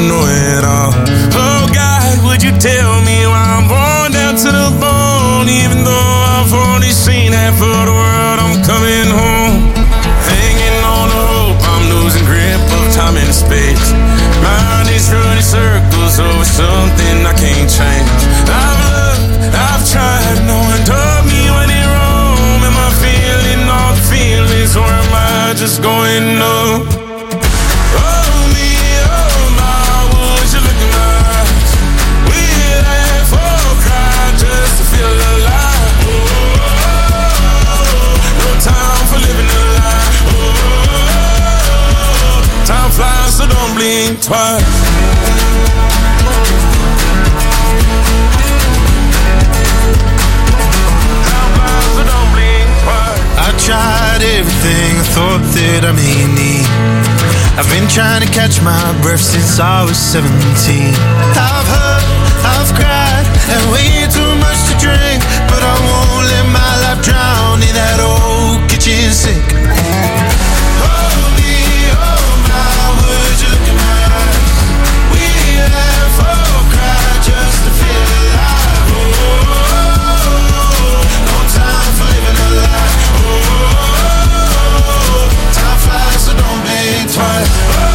know it all. Oh God, would you tell me why I'm born down to the bone? Even though I've only seen half of the world, I'm coming home. Hanging on the hope, I'm losing grip of time and space. Mind is running circles over something I can't change. I've looked, I've tried, no one told me when in Rome. Am I feeling all the feelings, or am I just going numb? Oh me, oh my, would you look in my eyes? We laugh or cry just to feel alive. No time for living a lie. Time flies, so don't blink twice. I tried everything I thought that I may need. I've been trying to catch my breath since I was 17. I've hurt, I've cried, and way too much to drink, but I won't let my life drown in that old kitchen sink. Oh me, oh my, would you look in my eyes? We laugh or cry just to feel alive. No time for living a lie. Time flies, so don't blink twice.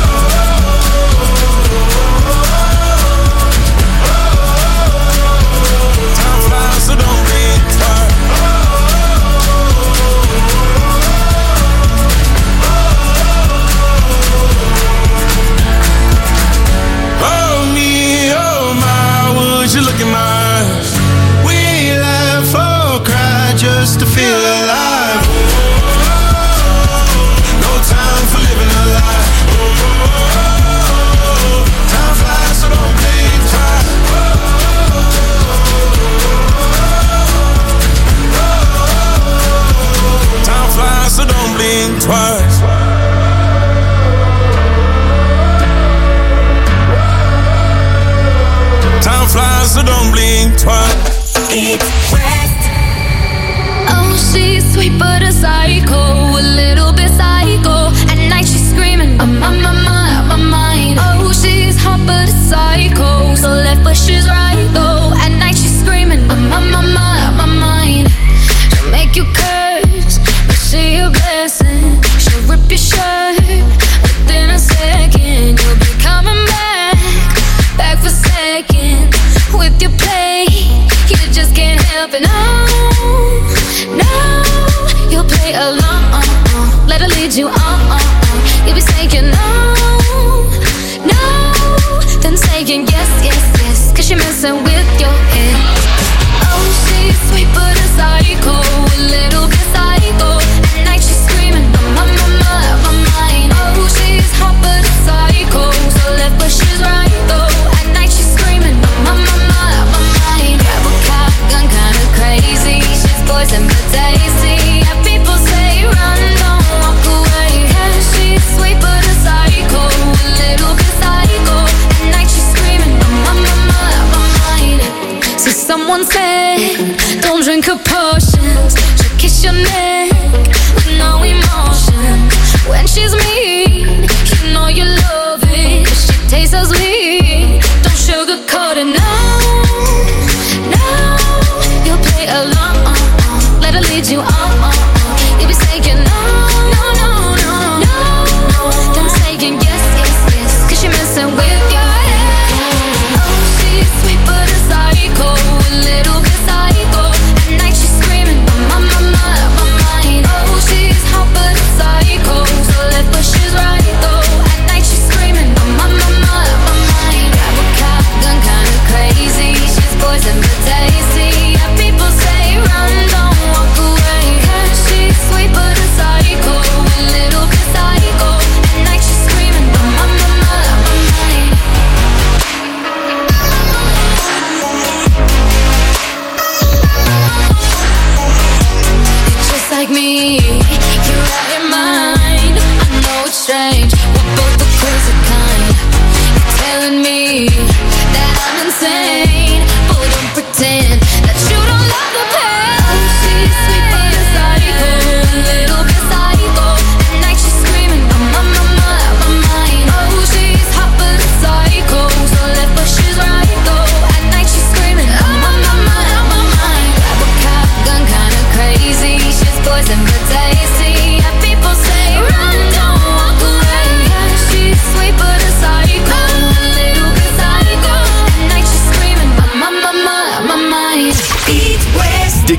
Time flies, so don't blink twice. Oh me, oh my, would you look in my eyes? We laugh or cry just to feel alive. No time for living a lie. Time flies, so don't blink twice. Time flies, so don't blink twice. Time flies, so don't blink twice. It's West. Oh, she's sweet but a psycho, a little bit psycho. At night she's screaming, I'm on my mind. Oh, she's hot but a psycho, so left but she's right though. At night she's screaming, I'm on my mind. She'll make you curse, but she a blessing. She'll rip your shirt within a second. You'll be coming back for seconds with your play. You just can't help it, no. You'll play along, let her lead you on. You'll be saying no, then saying yes, cause you're messing with your head. Oh, she's sweet but a psycho, a little bit psycho. At night she's screaming, I'm on my mind. Oh, she's hot but a psycho, so left but she's right though. At night she's screaming, I'm on my mind. Grab a cop gun, kinda crazy. She's poison but tasty. Yeah, people say run, don't walk away. Yeah, she's sweet but a psycho, a little bit psycho. At night she's screaming, I'm on my mind. So someone said, don't drink her potions. She'll kiss your neck with no emotion. When she's mean, you know you love it. She tastes so sweet, don't sugarcoat it, no. You'll play along, let her lead you on. You'll be saying no, then saying yes, cause you're messing with your head. Oh, she's sweet but a psycho, a little bit psycho. At night she's screaming, I'm on my mind. Oh, she's hot but a psycho, so left but she's right though. At night she's screaming, I'm on my mind. Grab a cop gun,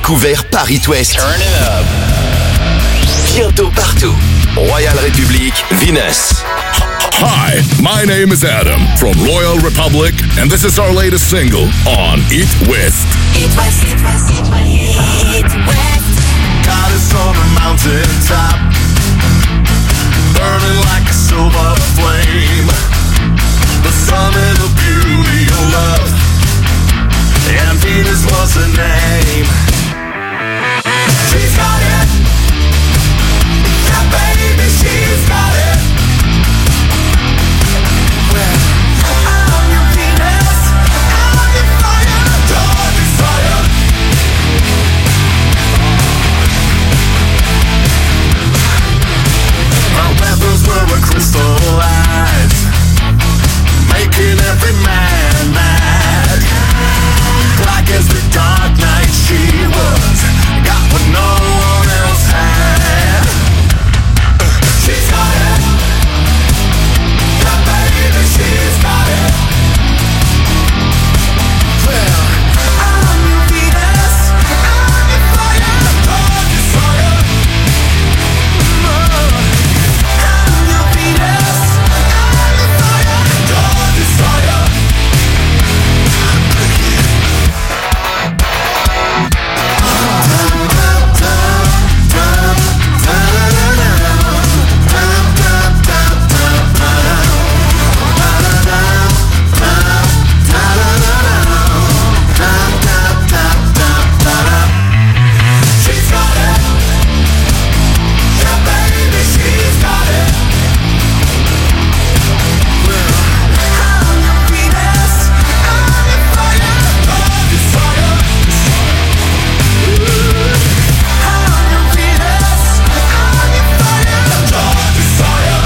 découvert par It West. Turn it up. Bientôt partout. Royal Republic, Venus. Hi, my name is Adam from Royal Republic, and this is our latest single on It West. It West, It West, It West. God is on a mountain top, burning like a silver flame. The summit of beauty of love, and Venus was her name. She's got it, yeah baby, she's got it. Well, I'm your Venus, I'm your fire, your desire. Our weapons were crystal eyes, making every man mad. Black as the dark night she was, got what no one else had. She's got it, yeah baby, she's got it. Well, I'm your Venus, I'm your fire, your desire. I'm your Venus, I'm your fire, your desire. She's got it, yeah baby, she's got it. Well, I'm your Venus, I'm your fire, your desire. I'm your Venus, I'm your fire, your desire.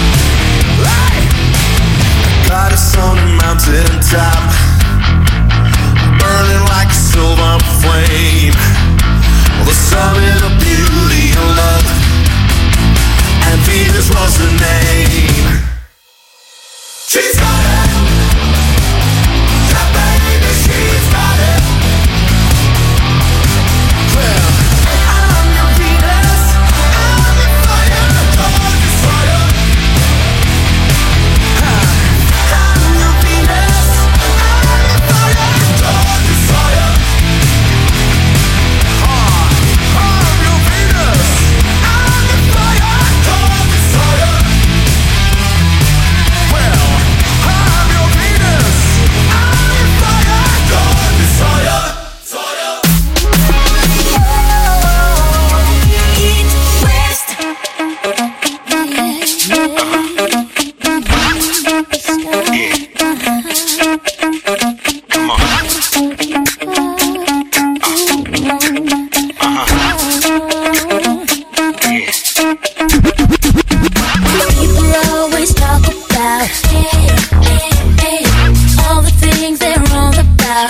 Goddess on a mountain top, burning like a silver flame. The summit of beauty and love, and Venus was her name. She's got it, yeah baby, she's got it. Well, I'm your Venus, I'm your fire, your desire. I'm your Venus, I'm your fire, your desire. I'm your Venus, I'm your fire, your desire. Well, I'm your Venus, I'm your fire, your desire. Eat West. People always talk about all the things they're wrong about.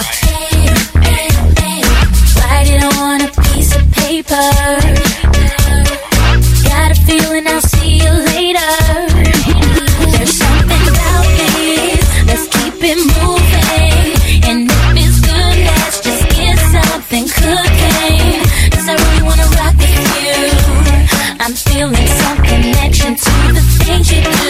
Write it on a piece of paper. Got a feeling I'll see you later. There's something about this, let's keep it moving. And if it's good, let's just get something cooking. 'Cause I really wanna rock with you. I'm feeling some connection to the things you do.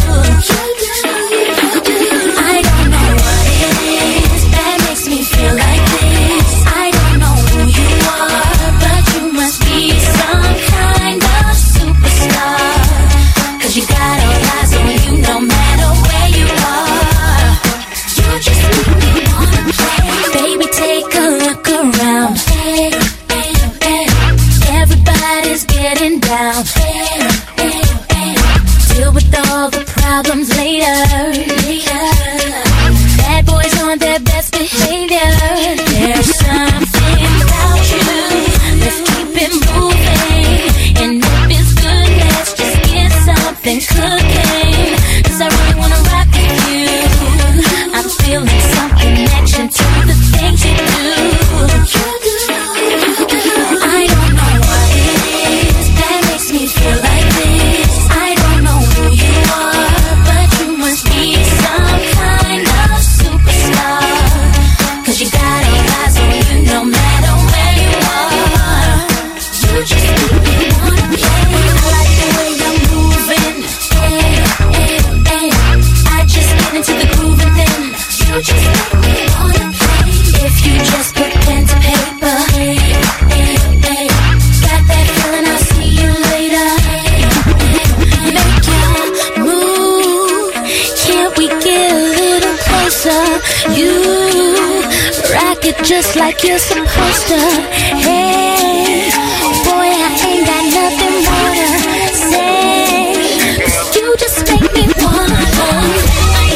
I don't know what it is that makes me feel like this. I don't know who you are, but you must be some kind of superstar. 'Cause you got all eyes on you no matter where you are. You're closer. You rock it just like you're supposed to. Hey, boy, I ain't got nothing more to say. 'Cause you just make me wanna go.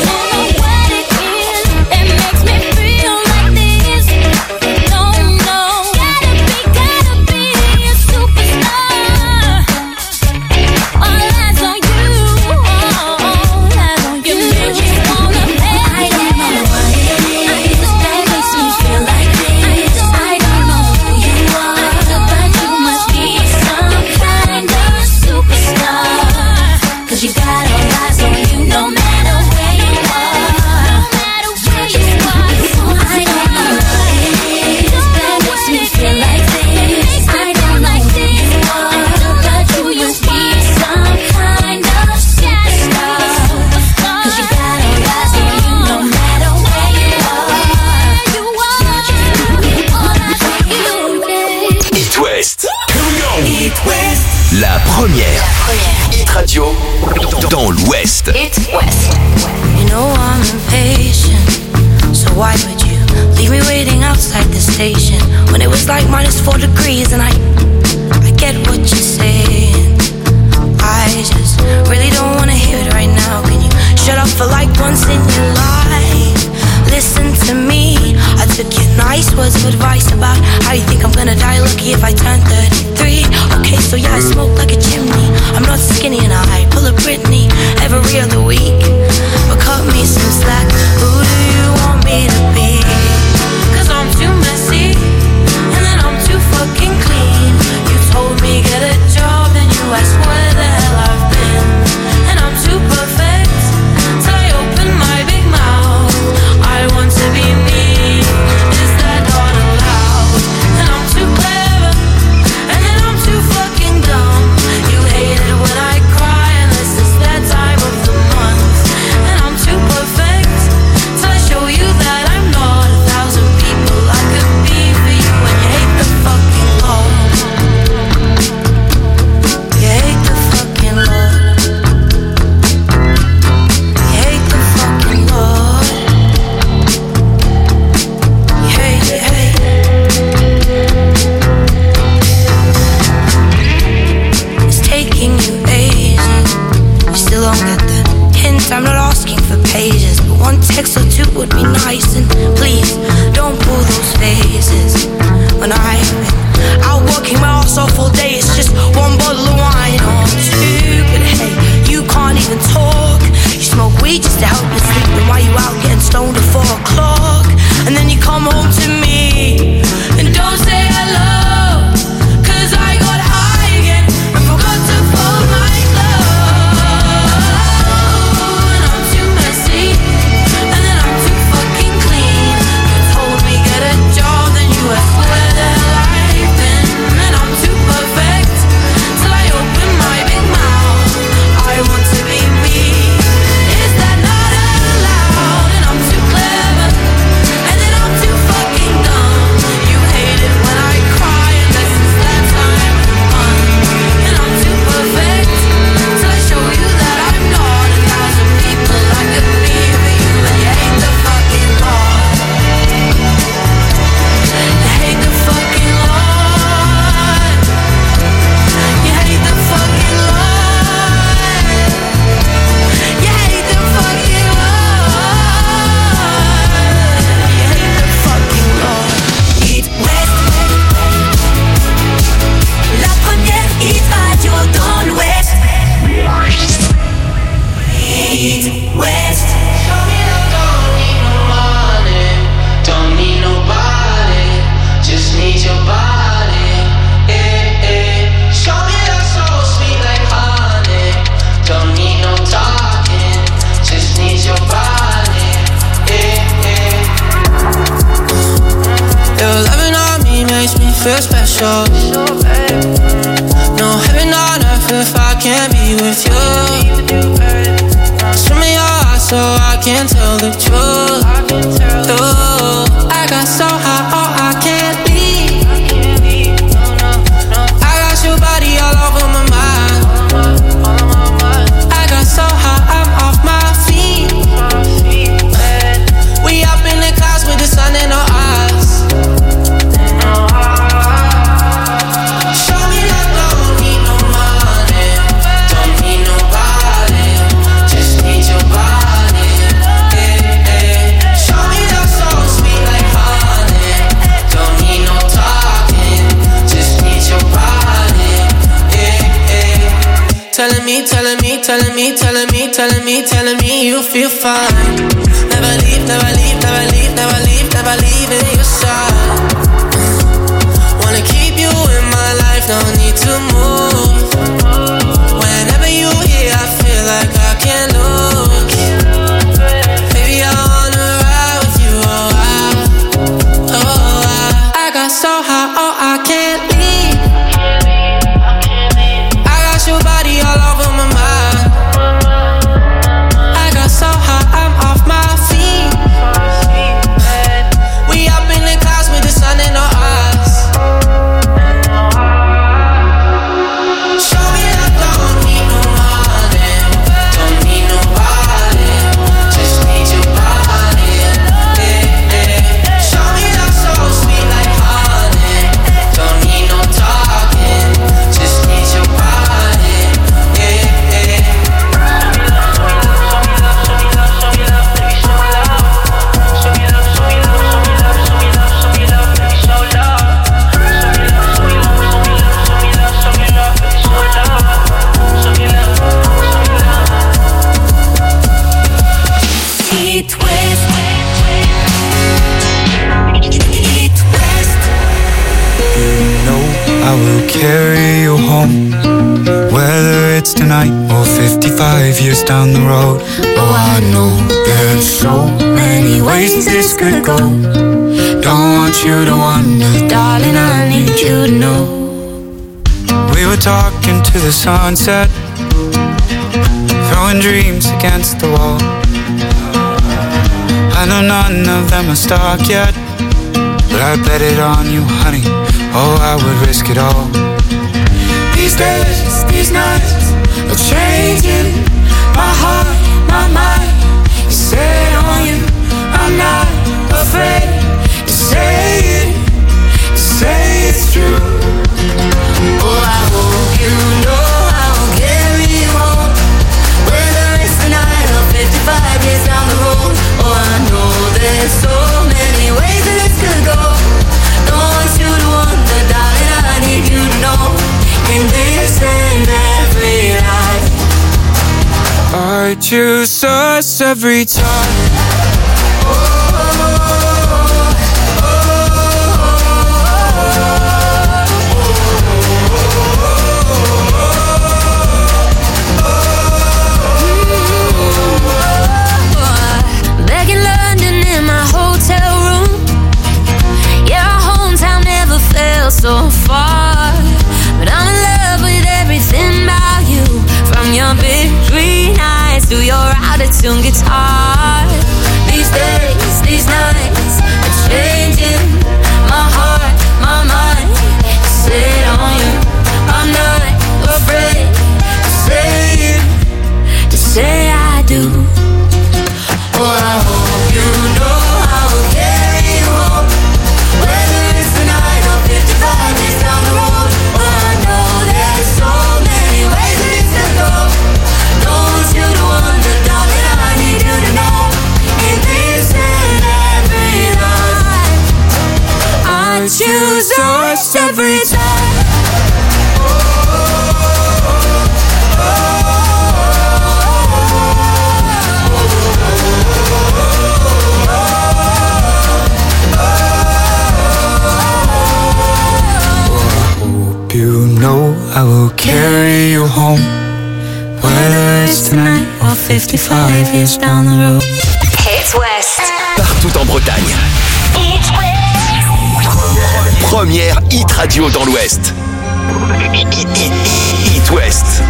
La première hit radio dans l'Ouest. Hit West. You know I'm impatient, so why would you leave me waiting outside the station when it was like -4 degrees? And I get what you're saying. I just really don't wanna hear it right now. Can you shut up for like once in your life? Listen to me. I took your nice words of advice about how you think I'm gonna die lucky if I turn 33. Okay, so yeah, I smoke like a chimney. I'm not skinny and I pull a Britney every other week. But cut me some slack. Who do you want me to be? 'Cause I'm too messy and then I'm too fucking clean. You told me get a job and you asked where the hell I've been. And I'm too perfect till I open my big mouth. I want to be me. Is that not allowed? And I'm too clever and then I'm too fucking dumb. You hate it when I cry unless it's that time of the month. And I'm too perfect till I show you that I'm not 1,000 people I could be for you. And you hate the fucking Lord. You hate the fucking Lord. You hate the fucking Lord. You hate, you hate. It's taking you ages. You still don't get the hint. I'm not asking for pages, but one text or two would be nice. And please don't pull those phases. When I've been out working my ass off all day, it's just one bottle of wine or two. But hey, you can't even talk. You smoke weed just to help you sleep. Then why you out getting stoned at 4 o'clock? And then you come home to me and don't say hello. 'Cause I got high again and forgot to fold my clothes. And I'm too messy and then I'm too fucking clean. You told me get a job, then you asked where the hell I've been. And I'm too perfect till I open my big mouth. I want to be me. Is that not allowed? And I'm too clever and then I'm too fucking dumb. You hate it when I cry unless it's that time of the month. And I'm too perfect till I show you that I'm not 1,000 people I could be for you. And you hate the fucking Lord. You hate the fucking Lord. You hate the fucking Lord. You hate the fucking Lord. You hate the fucking Lord. Hit West. La première hit radio dans l'Ouest. Hit West. Don't need nobody, just need your body. Show me that soul sweet like honey. Don't need no talking, just need your body. Your loving on me makes me feel special. No heaven on earth if I can't be with you. Show me your eyes so I can tell the truth. Ooh, I got so high, oh, I can't leave. I got your body all over my mind. I got so high, I'm off my feet. telling me you feel fine. Never leave, never leave, never leave, never leave, never leaving your side. Wanna keep you in my life, no need to move. Whenever you here, I feel like I can't lose. Baby, I wanna ride with you, I got so high, oh, I can't leave. I got your body all over my mind. I got so high, I'm off my feet. We up in the clouds with the sun in our eyes. Show me I don't need no money, don't need nobody, just need your body. Yeah, yeah. Show me that so sweet like honey, don't need no talking, just need your body. Yeah, yeah. Eat West. Eat West. You know I will carry you home, whether it's tonight or 55 years down the road. Oh, I know there's so many ways this could go. Don't want you to wonder, Darling, I need you to know. we were talking to the sunset, throwing dreams against the wall. I know none of them are stuck yet, but I bet it on you, honey. Oh, I would risk it all. These days, these nights are changing my heart, my mind is set on you. I'm not afraid to say it's true. Oh, I hope you know I will carry you home, whether it's tonight or 55 years down the road. Oh, I know there's so many ways that this could go. Don't want you to wonder, darling, I need you to know. In this and every life, I choose us every time. Back in London in my hotel room. Yeah, our hometown never felt so far. But I'm in love with everything about you, from your big green eyes to your out-of-tune guitar. These days, these nights are changing my heart, my mind is set on you. I'm not afraid to say I do. oh, I hope you know I will carry you home, whether it's tonight or 55 years down the road. Oh, I know there's so many ways that it could go. Don't want you to wonder, darling, I need you to know. In this and every life, I choose us every time. You know I will carry you home, whether it's tonight or 55 years down the road. Hit West. Partout en Bretagne. Hit West. Première hit radio dans l'Ouest. Hit West.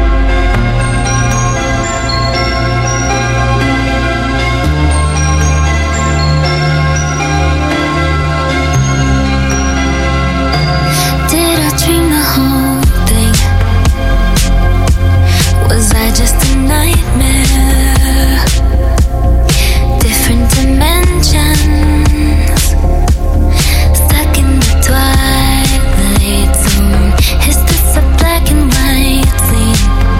Did I dream the whole thing? Was I just a nightmare? Different dimensions, stuck in the twilight zone. Is this a black and white scene?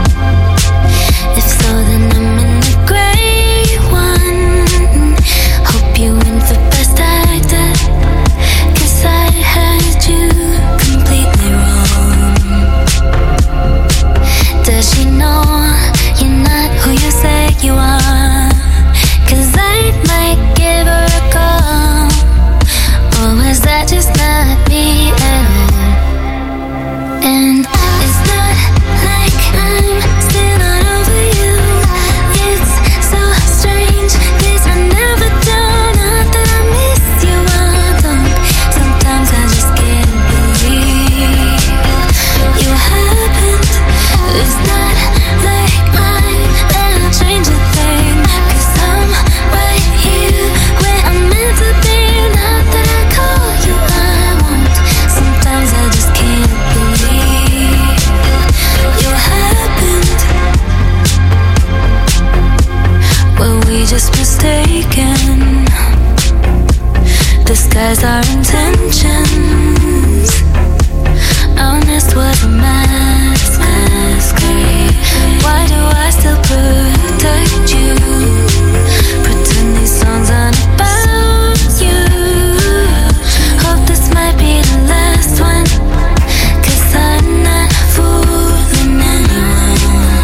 disguise our intentions. Honest was a masquerade. Why do I still protect you? Pretend these songs aren't about you. Hope this might be the last one, 'cause I'm not fooling anyone.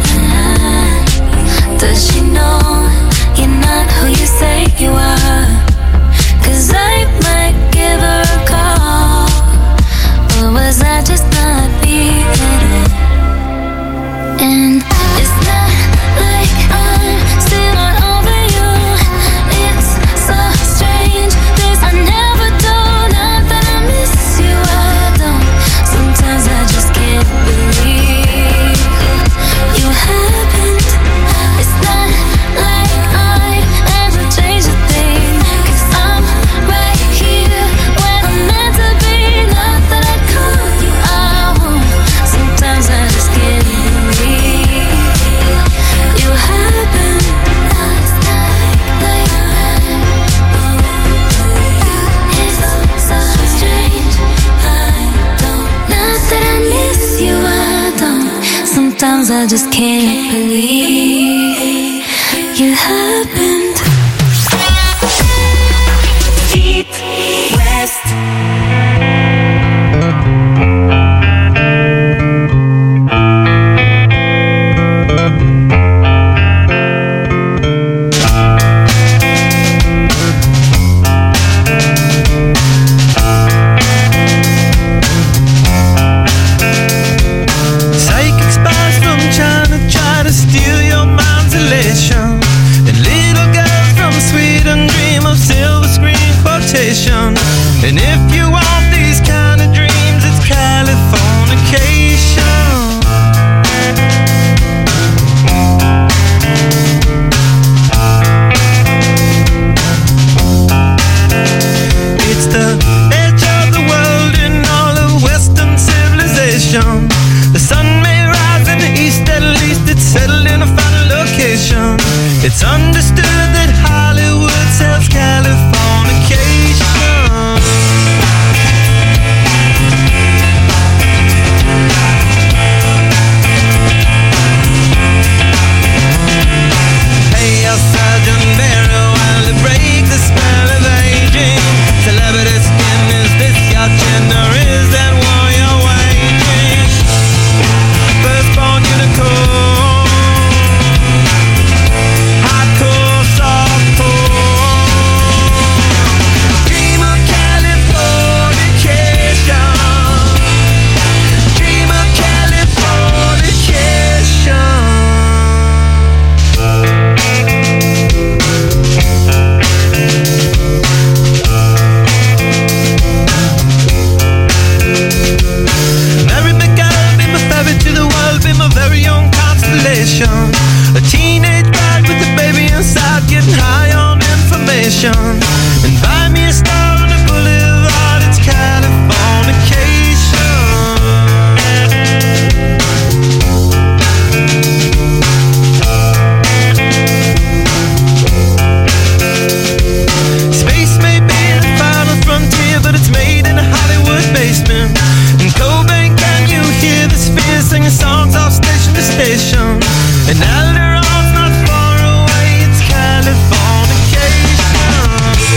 Does she know you're not who you say you are? 'Cause I might give her a call. Or was I just not being it? And it's not like I'm still not over you. It's so strange, things I never do. Not that I miss you, I don't. Sometimes I just can't believe you happened. It's not like I ever changed a thing, 'cause I'm right here where I'm meant to be. Not that I call you out. Sometimes I just can't believe you happened. It's so strange, I don't. Not that I miss you, I don't. Sometimes I just can't believe you happened. Eat West. Psychic spies from China try to steal your mind's elation. And little girls from Sweden dream of silver screen quotation. And if you want these kind of dreams, it's Californication. It's the edge of the world in all of Western civilization. The sun may rise in the east, at least it's settled in a final location. It's understood that Hollywood sells Californication. Hey, your Sergeant Barrow, while to break the spell of aging. Celebrity skin, is this your gender? Is that war you're waging? Firstborn unicorn, hardcore, softcore. Dream of Californication. Dream of Californication. Mary McGill, be my ferry to the world, be my very own constellation. A teenage bride with a baby inside, getting high on information. And buy me a star on the boulevard, it's Californication. Space may be the final frontier, but it's made in a Hollywood basement. In Cobain, can you hear the sphere singing songs off station to station? And Alderon's not far away, it's Californication.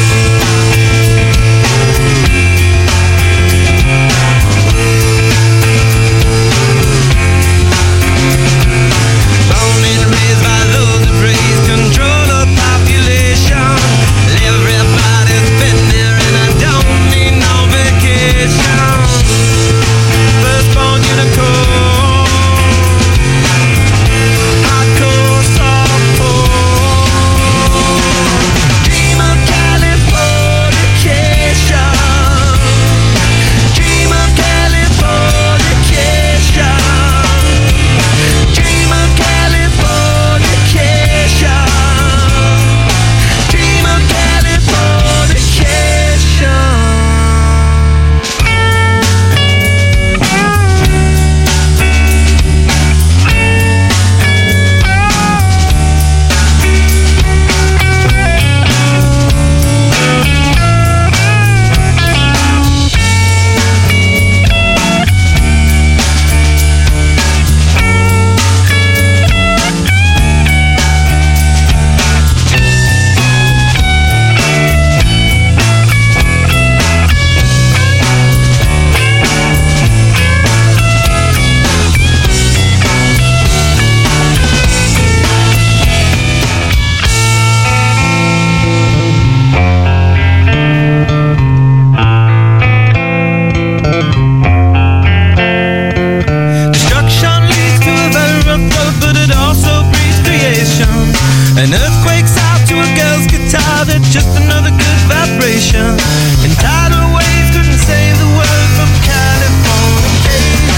vibration, and tidal waves couldn't save the world from Californication.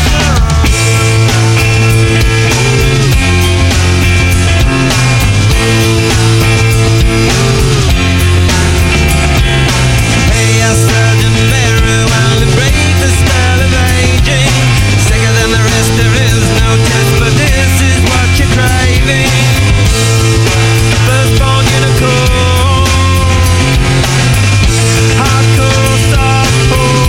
Hey, I started in mirror while to break the spell of aging. Sicker than the rest, there is no test, but this is what you're craving. Firstborn unicorn, hardcore softcore.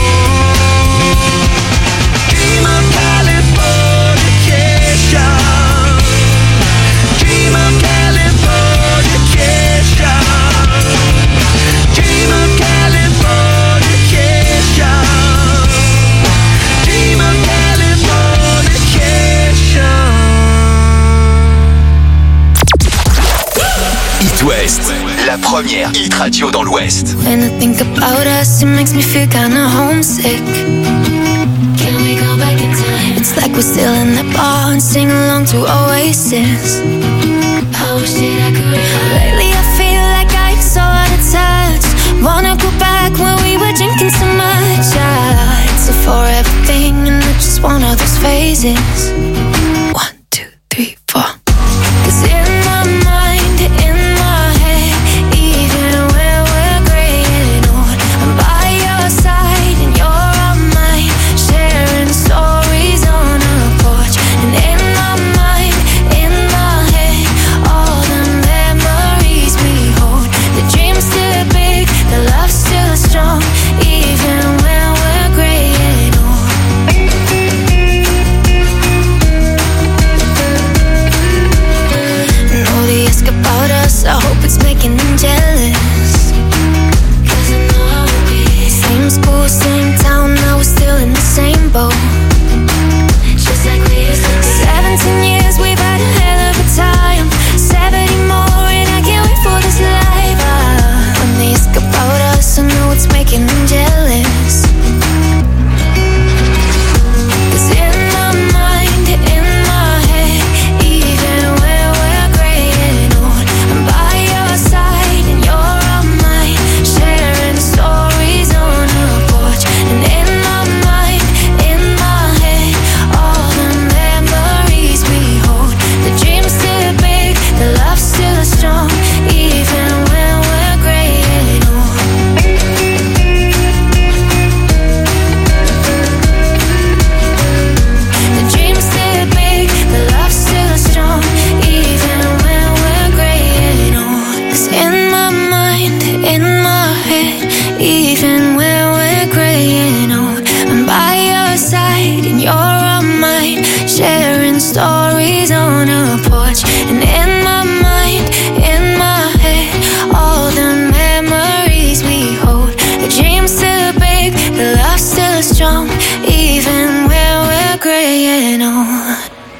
Dream of Californication. Dream of Californication. Dream of Californication. Dream of Californication. It West, la première hit radio dans l'Ouest. When I think about us, it makes me feel kinda homesick. Can we go back in time? It's like we're still in the bar and sing along to Oasis. I wish that I could. Lately I feel like I'm so out of touch. Wanna go back when we were drinking so much. It's a forever thing and it's just one of those phases. 1, 2, 3, 4. 'Cause in my mind, in my head, even when we're graying old, I'm by your side and you're on mine, sharing stories on a porch. And in my mind, in my head, all the memories we hold. The dream's still big, the love's still strong, even when we're graying old. And all they ask about us, I hope it's making them jealous. 'Cause I know how it is. Same school, same town, now we're still in the same boat. Just like we used to be. 17 years, we've had a hell of a time. 70 more, and I can't wait for this life. When they ask about us, I know it's making them jealous. 'Cause in my mind, in my head, even when we're graying old, I'm by your side and you're on mine, sharing stories on a porch. And in my mind, in my head, all the memories we hold. The dream's still big, the love's still strong, even when we're graying old. The dream's still big, the love's still strong, even when we're graying old. 'Cause in my mind, in my head, even when we're graying old, I'm by your side and you're on mine, sharing stories on a porch. And in my mind, in my head, all the memories we hold. The dream's still big, the love's still strong, even when we're graying old.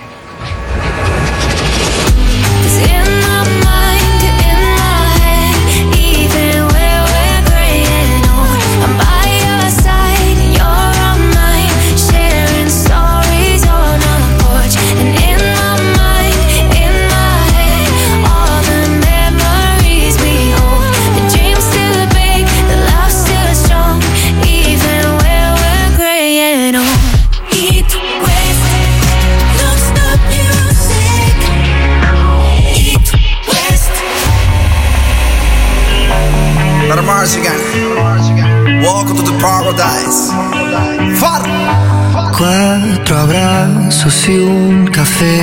'Cause in my mind, in my head, even when we're graying old, I'm by your side and you're on mine, sharing stories on a porch. And in my mind, in my head, all the memories we hold. The dream's still big, the love's still strong, even when we're graying old. Eat West, don't stop music. Eat West. Per Marzigan, welcome to the paradise. Far! 4 abrazos y un café.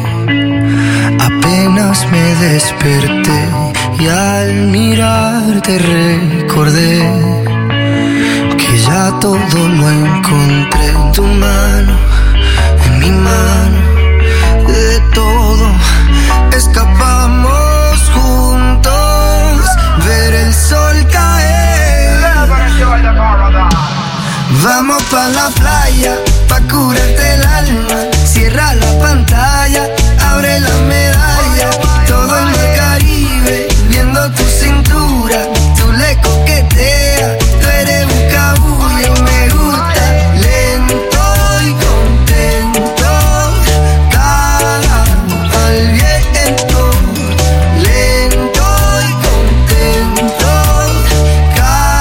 Apenas me desperté y al mirarte recordé que ya todo lo encontré en tu mano, en mi mano. De todo escapamos juntos, ver el sol caer. Vamos pa' la playa, pa' curarte el alma. Cierra la pantalla, abre la medalla. Todo en el Caribe, viendo tu cintura. Tú le coqueteas, tú eres un cabullo. Me gusta lento y contento. Cara al viento, lento y contento. Cara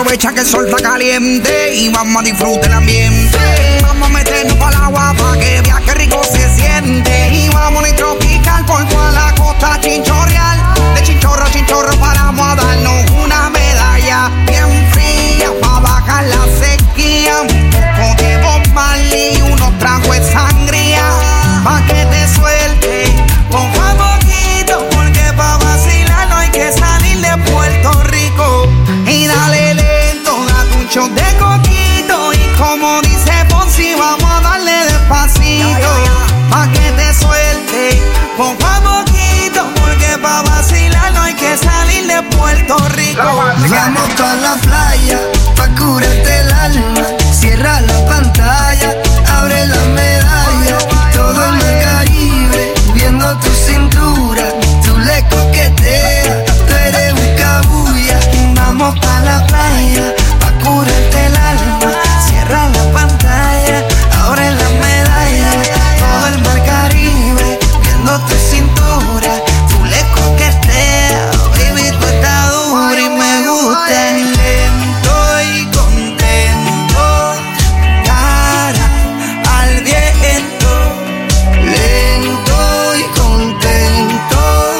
aprovecha que el sol está caliente y vamos a disfrutar el ambiente. Vamos a meternos para el agua para que vea que rico se siente. Y vamos a tropical por toda la costa chinchorreal. De chinchorro a chinchorro paramos a darnos una medalla bien fría para bajar la sequía. Un poco de Bob Marley y unos tragos de sangría pa' que te suelte poco a poquito, porque pa' vacilar no hay que salir de Puerto Rico. Y dale lento, date un shot de coquito y como dice Ponzi vamos a darle despacito pa' que te suelte poco a poquito, porque pa' vacilar no hay que salir de Puerto Rico. Vamos pa' la playa, pa' curarte el alma. Cierra la pantalla, abre la medalla. Todo el mar Caribe, viendo tu cintura. Tú le coqueteas, tú eres un cabuya. Vamos pa' la playa, pa' curarte el alma. Cierra la pantalla, abre la medalla. Todo el mar Caribe, viendo tu cintura. Tú le coqueteas, baby, tú estás dura y me gusta. Lento y contento, cara al viento. Lento y contento,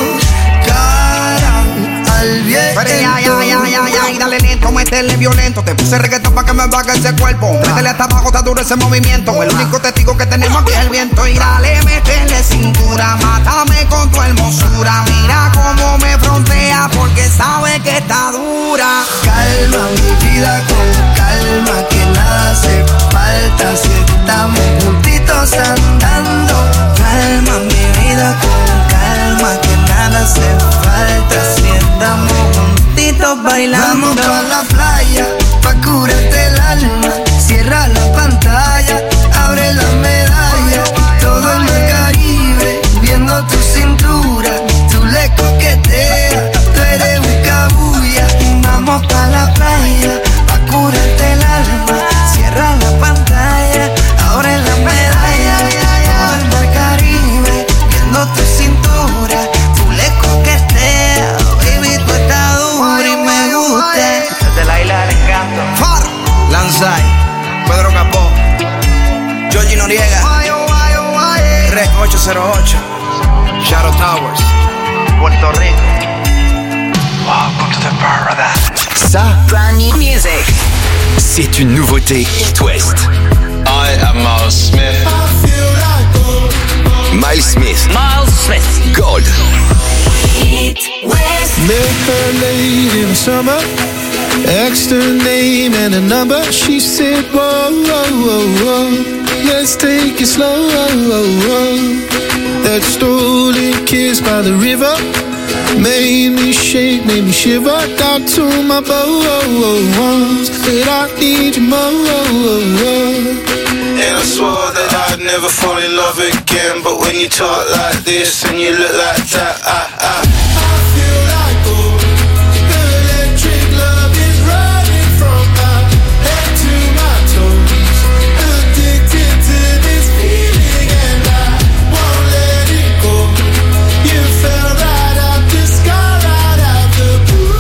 cara al viento. Pero dale lento, métele violento. Te puse reggaetón pa' que me baje ese cuerpo. Métele hasta abajo, está duro ese movimiento. El único testigo que tenemos aquí es el viento. Y dale, métele cintura, mátame con tu hermosura. Mira cómo me frontea porque sabe que está dura. Calma mi vida con calma, que nada hace falta si estamos juntitos andando. Calma mi vida con calma, que nada hace falta si estamos juntitos bailando. Vamos pa' la playa, pa' curarte el alma. Cierra la pantalla, abre la medalla. Todo el mar Caribe, viendo tu cintura. Tú le coqueteas, tú eres un cabuya. Vamos pa' la playa, pa' curarte el alma. Cierra la pantalla, abre la medalla. Todo el mar Caribe, viendo tu cintura. Tú le coqueteas, baby, tú estás dura y me gusta. Desde la isla del encanto, Faro, Lanzai, Pedro Capó, Georgie Noriega, Rec 808, Shadow Towers, Puerto Rico. Welcome to the paradise. Ça, Brand new music. c'est une nouveauté It West. I am Miles Smith. Miles Smith. Miles Smith. Gold. It West. Met her late in the summer, asked her name and a number. She said, whoa, whoa, whoa, whoa, let's take it slow. That stolen kiss by the river made me shake, made me shiver. Down to my bones, said I need you more. And I swore that I'd never fall in love again. But when you talk like this and you look like that, I feel like gold. The electric love is running from my head to my toes. Addicted to this feeling and I won't let it go. You fell right out the sky, right out the blue.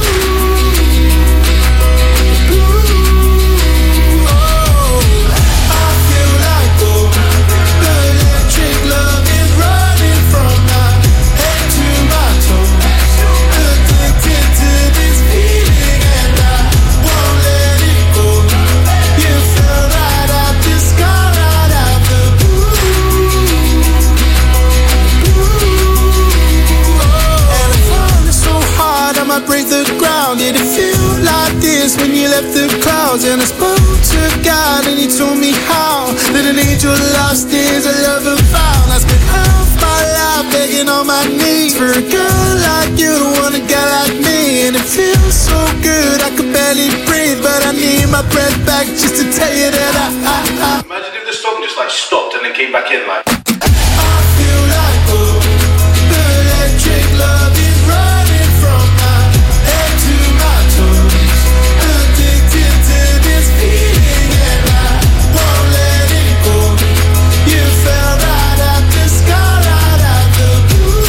Break the ground. Did it feel like this when you left the clouds? And I spoke to God and he told me how that an angel lost is a lover found. I spent half my life begging on my knees for a girl like you to want a guy like me. And it feels so good I could barely breathe, but I need my breath back just to tell you that I Imagine if the song just like stopped and then came back in like. I feel like gold. The electric love is running from my head to my toes. Addicted to this feeling and I won't let it go. You fell right out the sky, right out the blue.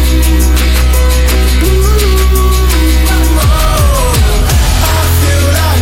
I feel like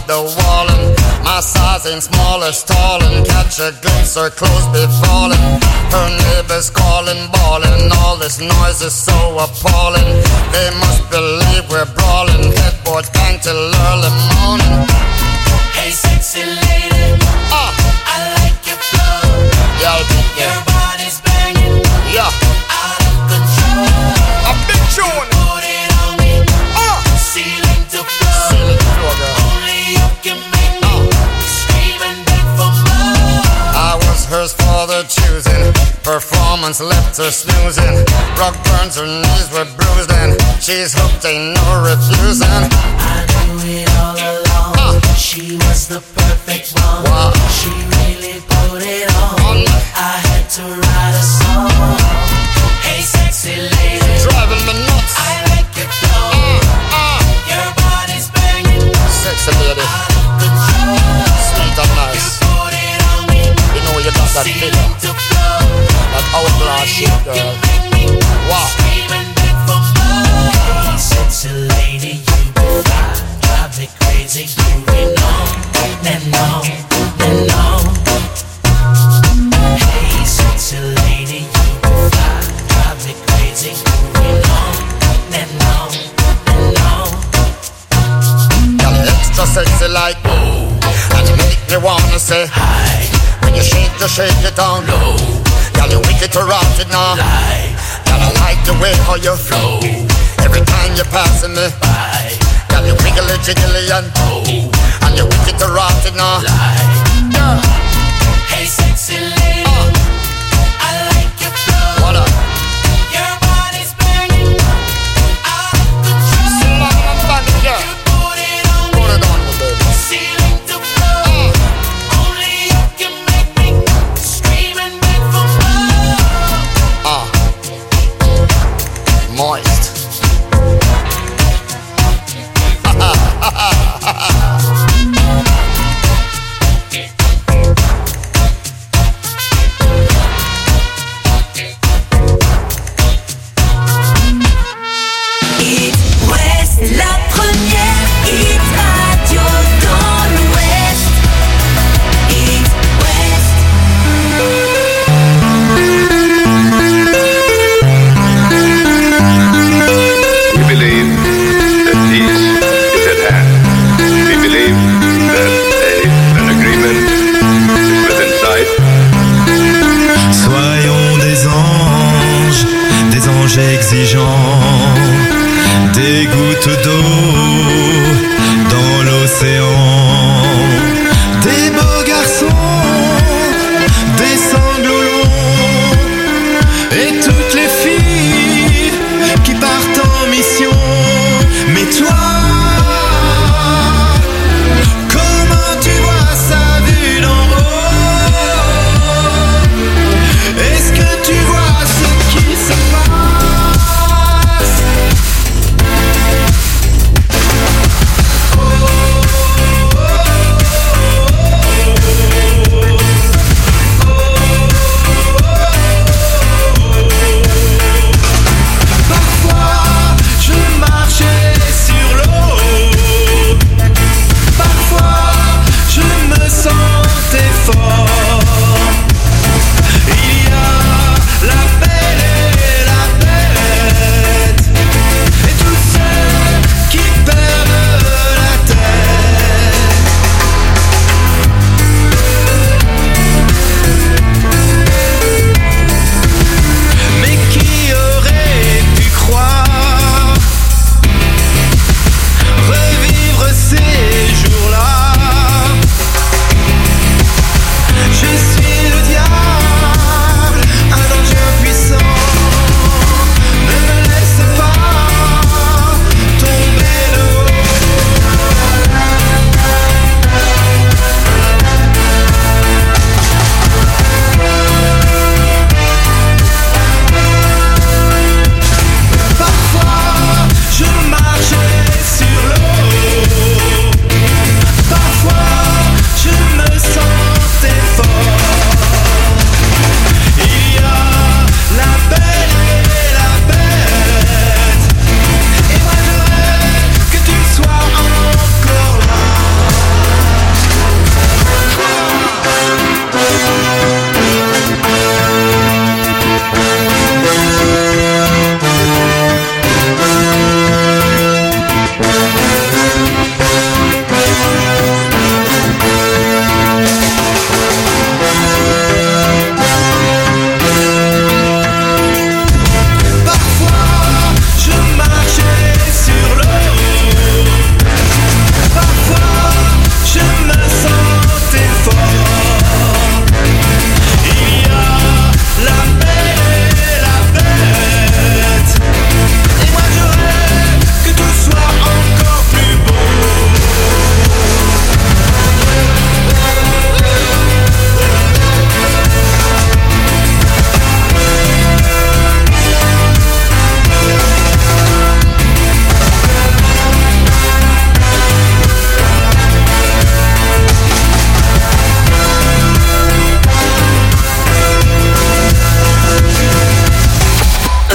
the wall, and my size ain't small or tall, and catch a glimpse, her clothes be falling. Her neighbors calling, bawling, all this noise is so appalling. They must believe we're brawling, headboards bang till early morning. Hey sexy lady, I like your flow. Yeah, your body's banging, yeah, out of control. I'm big tune. Put it on me, ceiling to floor. Ceiling to floor, girl. Only you can make me scream and beg for more. I was hers for the choosing. Performance left her snoozing. Rock burns, her knees were bruised, and she's hooked, ain't no refusing. I knew it all along. She was the perfect one. Wow. She really put it on. I had to write a song. Hey sexy lady, driving me nuts. I like your flow. Your body's banging, sexy lady, out of control. Sweet and nice. You put it on me, you know you got that figure, that hourglass shit, girl. Wow. Scream and beg for more. Hey sexy lady, you be fine. Drive me crazy, moving on and on and on. Hey sexy lady, you be fine. Drive me crazy, moving on and on and on. Girl, you extra sexy like and you make me wanna say hi. When you shake it down low. Girl, you wicked to rock it now. Girl, I like the way how you flow. Every time you're passing me by. Girl, you wiggly jiggly and you wicked to rock it now. Girl. Hey sexy lady, I like your flow. What up? Your body's banging, out of control. Yeah. You put it on me, put it on me, baby. Ceiling to floor. Only you can make me scream and beg for more. Moist. It West, la première hit radio dans l'Ouest. It West. We believe that peace is at hand. We believe that an agreement is within sight. Soyons des anges exigeants, des gouttes d'eau dans l'océan, des beaux garçons, des sanglots longs, et toutes les filles qui partent en mission. Mais toi, comment tu vois ça vu d'en haut? Est-ce que tu vois ce qui se passe?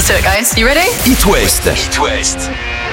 Let's do it, guys. You ready? It West. It West.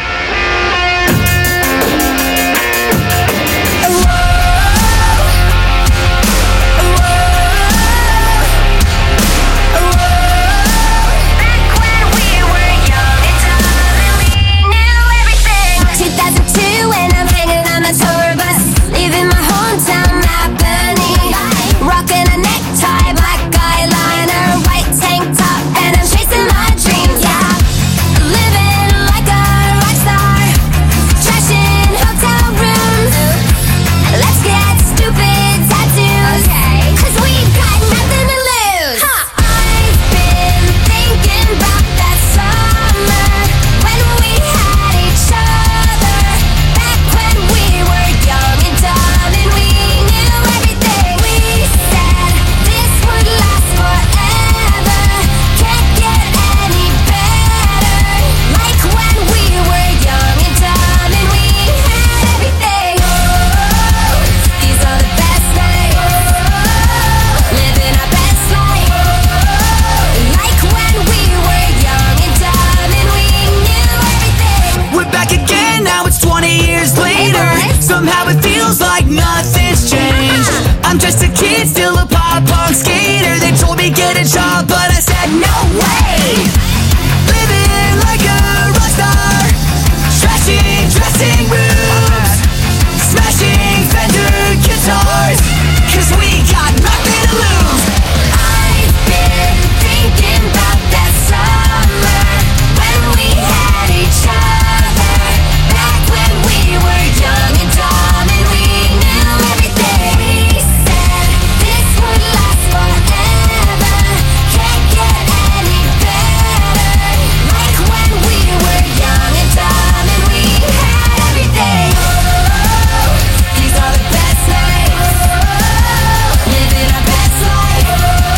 Somehow it feels like nothing's changed. I'm just a kid, still a pop-punk skater. They told me get a job, but I said no way. Living like a rock star, trashing dressing rooms, smashing Fender guitars, 'cause we got nothing to lose. I've been thinking about that summer when we had each other, back when we were young and dumb and we knew everything. We said this would last forever, can't get any better. Like when we were young and dumb and we had everything. Oh, these are the best nights, living our best life.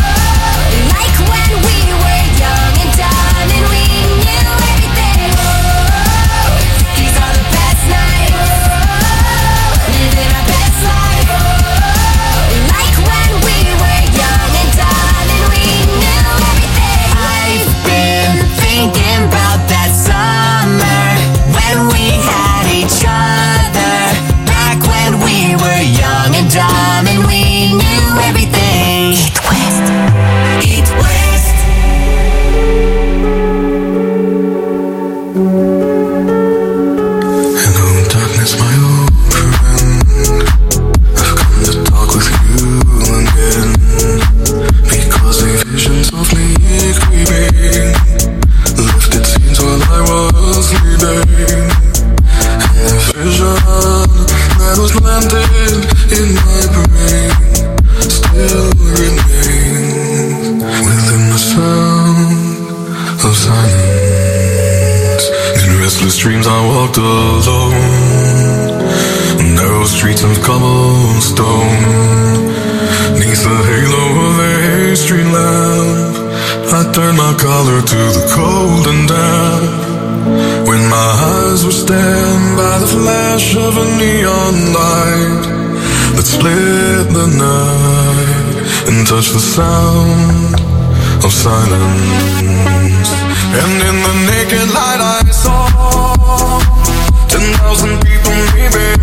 Like when we were young and dumb and we knew everything. Oh, these are the best nights, living our best life. Like when we were young and dumb and we knew everything. I've been thinking about that summer when we had each other, back when we were young and dumb and we knew everything. Eat West. Eat West. Hello, darkness, my old friend. I've come to talk with you again, because a vision softly creeping left its scenes while I was sleeping. And the vision that was planted in my brain still remains within the sound of silence. In restless dreams I walked alone, narrow streets of cobblestone. Neath the halo of a street lamp, I turned my collar to the cold and damp. When my eyes were stabbed by the flash of a neon light that split the night and touched the sound of silence. And in the naked light I saw 10,000 people maybe,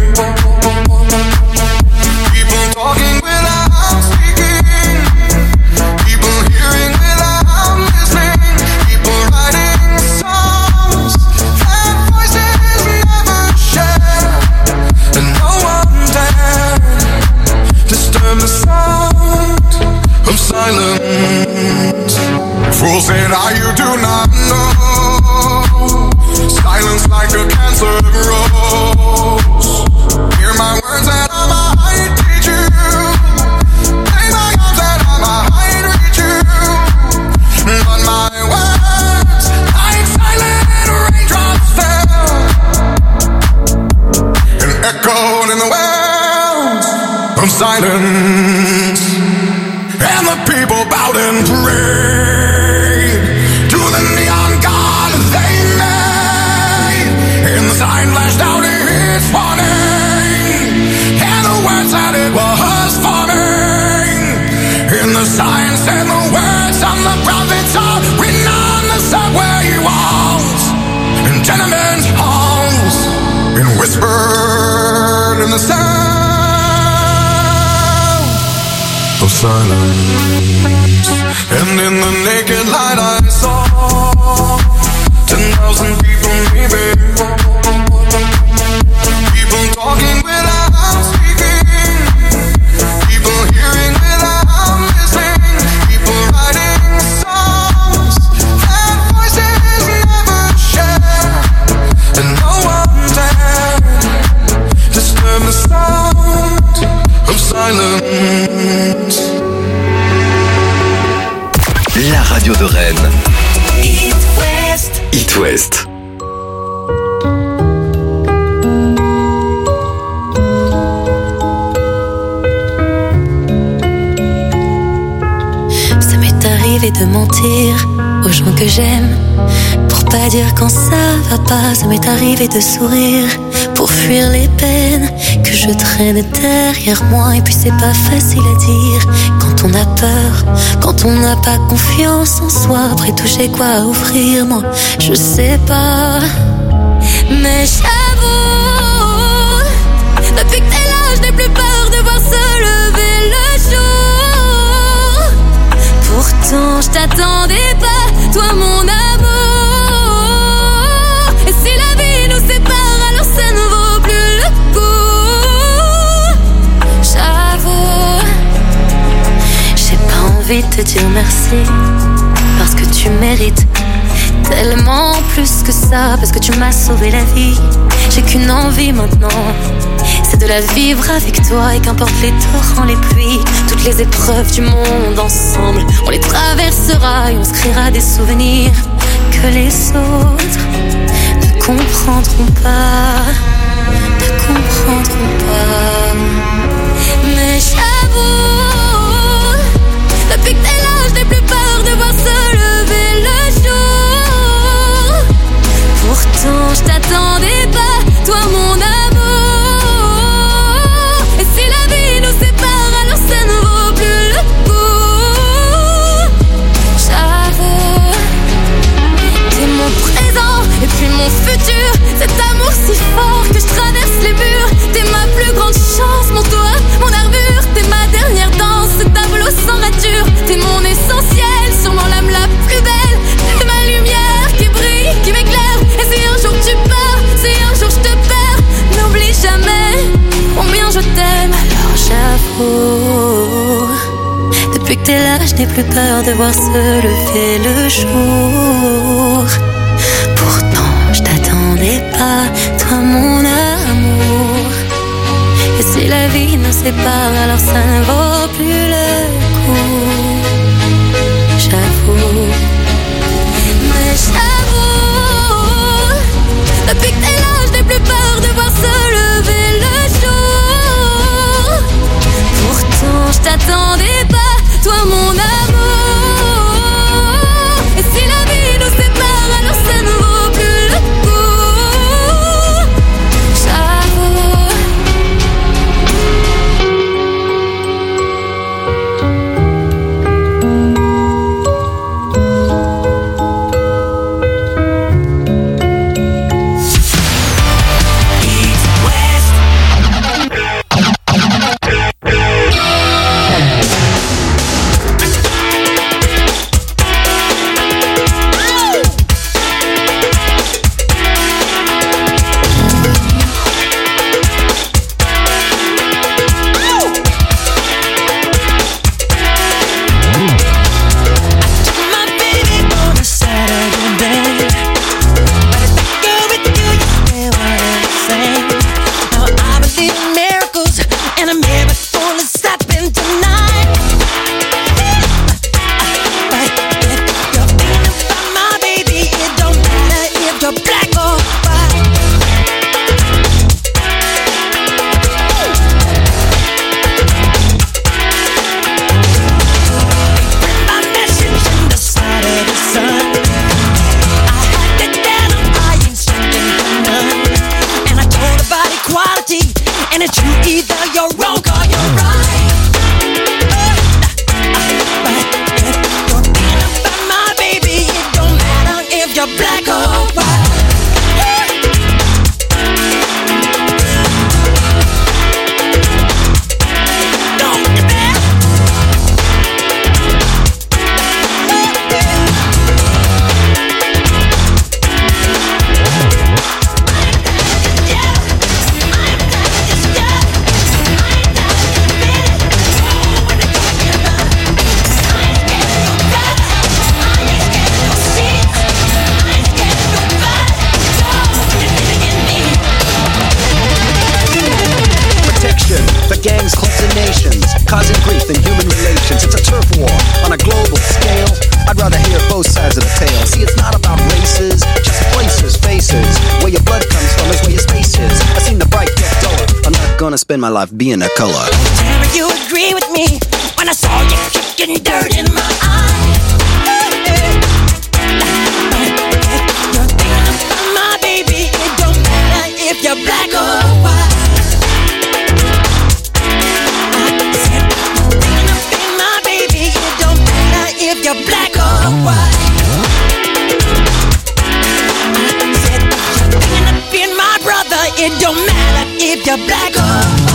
people talking without speaking, people hearing without listening, people writing songs that voices never share, and no one dared disturb the sound of silence. Fool said you do not know, silence like a cancer grows. Hear my words and I might teach you, play my arms and I might reach you, but my words like silent raindrops fell and echoed in the wells of silence. And the people bowed and prayed to the neon god they made. And the sign flashed out its warning, and the words that it was forming. And the sign said the words of the prophets are written on the subway and whispered in the sound of silence. And in the naked light I saw 10,000 people maybe, people talking without speaking, people hearing without listening, people writing songs that voices never share, and no one dared disturb the sound of silence. La radio de Rennes. It West. It West. Ça m'est arrivé de mentir aux gens que j'aime pour pas dire quand ça va pas. Ça m'est arrivé de sourire pour fuir les peines que je traîne derrière moi. Et puis c'est pas facile à dire quand on a peur, quand on n'a pas confiance en soi. Après tout j'ai quoi à offrir, moi je sais pas. Mais j'avoue, depuis que t'es là je n'ai plus peur de voir se lever le jour. Pourtant je t'attendais pas, toi mon amour. Et si la vie nous sépare, alors ça ne vaut plus le coup. J'avoue, j'ai pas envie de te dire merci, parce que tu mérites tellement plus que ça, parce que tu m'as sauvé la vie. J'ai qu'une envie maintenant, c'est de la vivre avec toi. Et qu'importe les torrents, les pluies, toutes les épreuves du monde ensemble, on les traversera et on se créera des souvenirs que les autres ne comprendront pas, ne comprendront pas. Mais j'avoue, depuis que t'es là, je n'ai plus peur de voir se lever le jour. Pourtant je t'attendais pas, toi mon amour. Et si la vie nous sépare, alors ça ne vaut plus le coup. J'avoue, t'es mon présent et puis mon futur. Cet amour si fort que je traverse les murs. T'es ma plus grande chance, mon toit, mon armure. T'es ma dernière danse, ce tableau sans rature. T'es mon essentiel, sûrement l'âme la plus belle. T'es ma lumière qui brille, qui m'éclaire. Et si un jour tu pars, si un jour je te perds, n'oublie jamais combien je t'aime. Alors j'avoue, depuis que t'es là, je n'ai plus peur de voir se lever le jour. Pourtant je t'attendais pas, toi mon amour. Et si la vie nous sépare, alors ça ne vaut plus le coup. J'avoue, mais j'avoue, depuis que t'es là, je n'ai plus peur de voir se lever le jour. Pourtant je t'attendais pas, toi mon amour. Et si la vie nous sépare, alors ça ne vaut plus le coup. J'avoue. spend my life being a color. Never you agree with me when I saw you kicking dirt in my eye. You're thinking about my baby. It don't matter if you're black or white. I said you're thinking about my baby. It don't matter if you're black or white. I said you're thinking about my brother. It don't matter if you're black or white.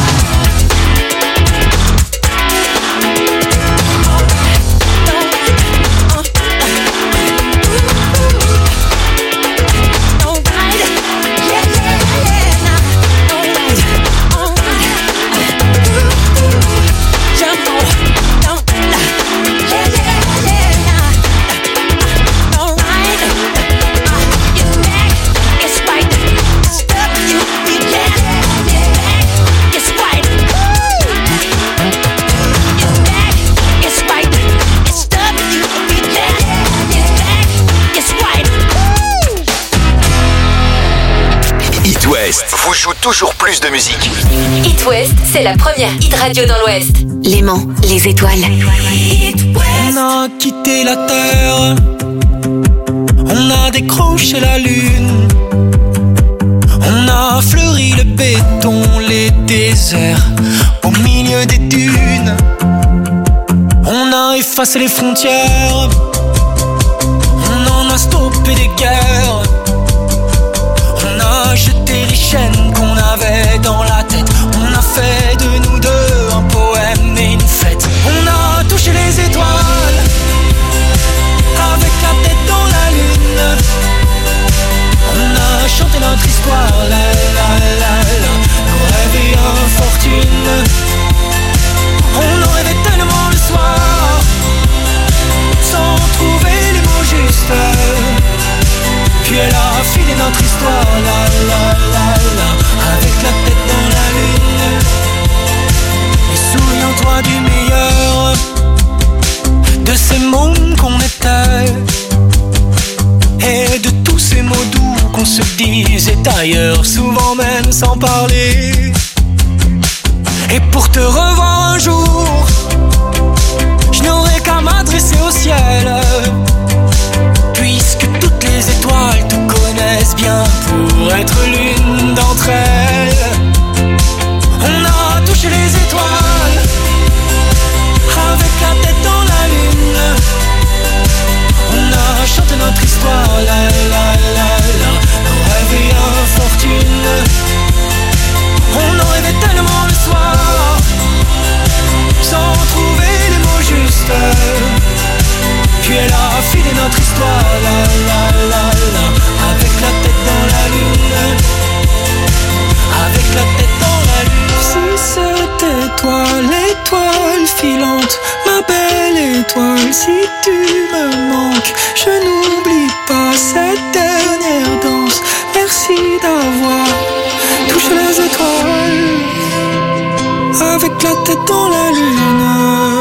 Vous joue toujours plus de musique. It West, c'est la première hit radio dans l'Ouest. Léman, les étoiles. On a quitté la terre, on a décroché la lune, on a fleuri le béton, les déserts, au milieu des dunes. On a effacé les frontières, on en a stoppé des guerres. On a jeté les chaînes qu'on avait dans la tête. On a fait de nous deux un poème et une fête. On a touché les étoiles avec la tête dans la lune. On a chanté notre histoire, la la la la. Nos rêves et infortunes. On en rêvait tellement le soir, sans trouver les mots justes. Puis elle a filé notre histoire, la la la la, avec la tête dans la lune. Et souviens-toi du meilleur de ces mômes qu'on était, et de tous ces mots doux qu'on se disait ailleurs, souvent même sans parler. Et pour te revoir un jour, je n'aurai qu'à m'adresser au ciel, puisque toutes les étoiles te connaissent bien pour être l'une d'entre elles. On a touché les étoiles avec la tête dans la lune. On a chanté notre histoire, la la la la, nos rêves et infortunes. On en rêvait tellement le soir, sans trouver les mots justes. Puis elle a filé notre histoire, la la la la, avec la tête dans la lune, avec la tête dans la lune. Si c'était toi, l'étoile filante, ma belle étoile, si tu me manques, je n'oublie pas cette dernière danse. Merci d'avoir touché les étoiles, avec la tête dans la lune.